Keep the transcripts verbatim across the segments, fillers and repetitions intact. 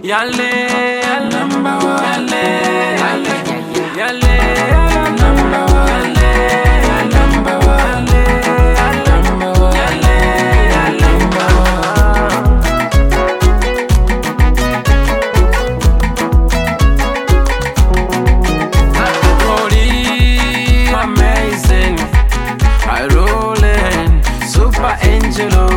Yale, yale, number one. Yale, yale, yale, number one. Yale, number one. Yale, number one. Yale, number one. Rolling, amazing. I rolling, super angelo.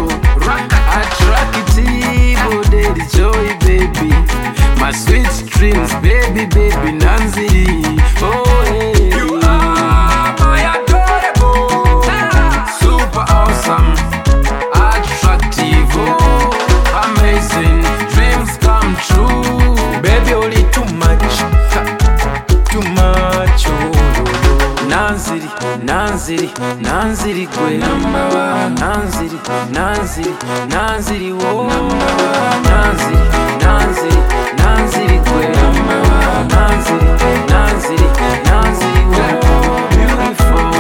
Attractive, daddy joy, baby. My sweet dreams, baby, baby, Nancy. Oh, hey. You are my adorable, super awesome, attractive, oh, amazing. Dreams come true, baby, only too much, too much. Oh, Nancy, Nancy, Nancy, kwe number one. Nancy, Nancy, Nancy, oh, Nancy, Nancy, Nancy, kwe number one. Nancy, Nancy, Nancy, oh, beautiful.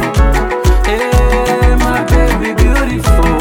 Hey, my baby, beautiful.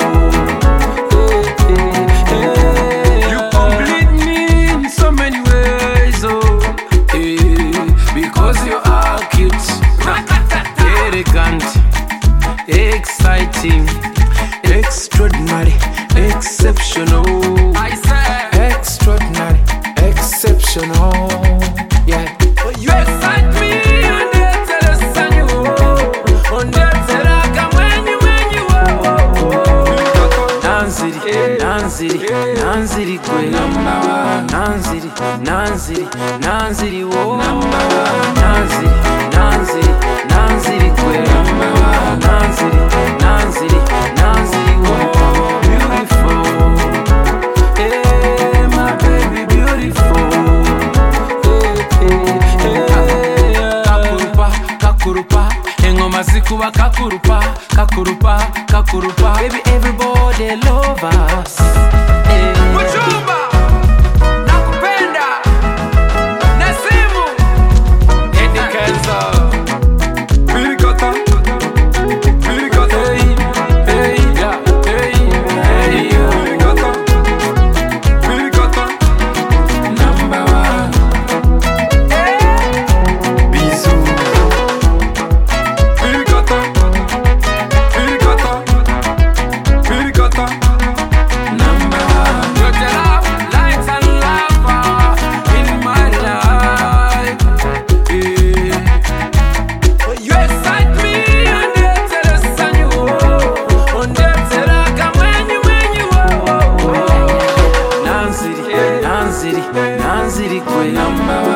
Hey, hey, hey. You complete me in so many ways, oh, hey, because you are cute, elegant, exciting, extraordinary, exceptional. I say extraordinary, exceptional. Yeah. You excite me on the television, you on the television when you when you oh. Nancy, Nancy, Nancy, kwe number one. Nancy, Nancy, Nancy, oh. Number one. Nancy, Nancy, Nancy, kwe number one. Nancy, Nancy, Nancy, oh, beautiful. Hey, my baby, beautiful. Hey, hey, hey. Kakurupa, kakurupa, engoma zikuba kakurupa, kakurupa, kakurupa. Baby, everybody love us. Hey. Muchumba, nakupenda, Nasimu, Eddie Kenzo. Nancy, Nancy, kwe number one.